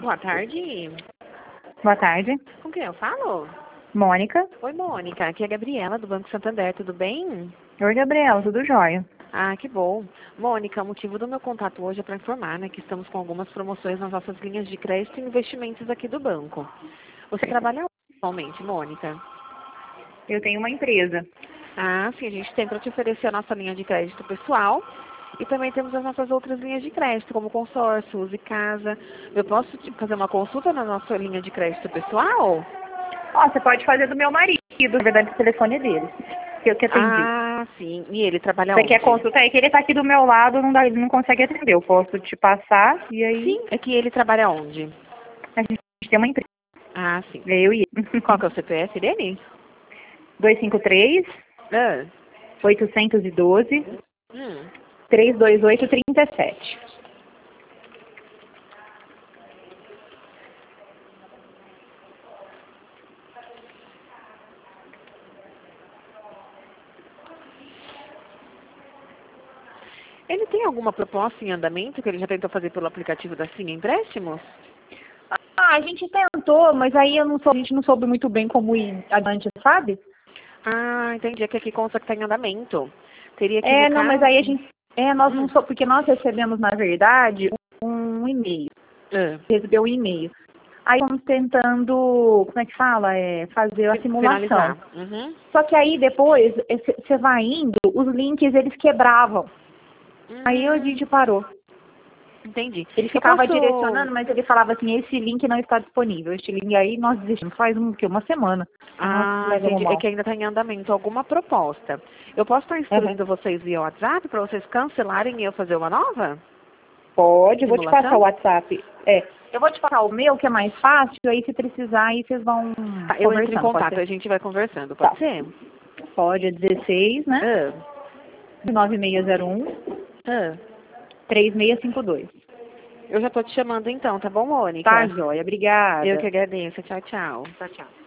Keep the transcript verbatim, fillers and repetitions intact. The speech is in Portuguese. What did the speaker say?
Boa tarde. Boa tarde. Com quem eu falo? Mônica. Oi, Mônica. Aqui é a Gabriela, do Banco Santander. Tudo bem? Oi, Gabriela. Tudo jóia? Ah, que bom. Mônica, o motivo do meu contato hoje é para informar, né, que estamos com algumas promoções nas nossas linhas de crédito e investimentos aqui do banco. Você trabalha onde atualmente, Mônica? Eu tenho uma empresa. Ah, sim. A gente tem para te oferecer a nossa linha de crédito pessoal e também temos as nossas outras linhas de crédito, como consórcio, Use Casa. Eu posso te fazer uma consulta na nossa linha de crédito pessoal? Ó, você pode fazer do meu marido. Na verdade, o telefone é dele. Que eu que atendi. Ah, sim. E ele trabalha Você onde? quer consulta aí? Que ele tá aqui do meu lado, não dá, ele não consegue atender. Eu posso te passar e aí Sim, é que ele trabalha onde? a gente tem uma empresa. Ah, sim. É eu e ele. Qual que é o C P F dele? dois cinco três, Ah. oitocentos e doze, Hum. trezentos e vinte e oito, trinta e sete. Ele tem alguma proposta em andamento que ele já tentou fazer pelo aplicativo da Sim Empréstimos? Ah, a gente tentou, mas aí eu não sou, a gente não soube muito bem como ir adiante, sabe? Ah, entendi. É que aqui consta que está em andamento. Teria que, É, no não, mas caso... aí a gente. É, nós não Hum. sou, porque nós recebemos, na verdade, um e-mail. Ah. Recebeu um e-mail. Aí estamos tentando, como é que fala? É, fazer a simulação. Finalizar. Uhum. Só que aí depois, você vai indo, os links eles quebravam. Aí a Hum, gente parou. entendi. Ele Eu ficava posso... direcionando, mas ele falava assim, esse link não está disponível. Este link aí nós desistimos faz um, que, uma semana. Nós Ah, levamos entendi. É mal. que ainda está em andamento alguma proposta. Eu posso estar Uhum. instruindo vocês via WhatsApp para vocês cancelarem e eu fazer uma nova? Pode, eu vou te passar o Simulação? WhatsApp. É, eu vou te passar o meu, que é mais fácil, aí se precisar, aí vocês vão Tá, eu entro em conversando, pode contato, ser? a gente vai conversando, Tá. pode ser? Pode, é dezesseis, né? Ah, nove seis zero um, ah. três seis cinco dois. Eu já tô te chamando então, tá bom, Tá, Mônica? joia. Eu Obrigada. que agradeço. Tchau, tchau. Tchau, tchau.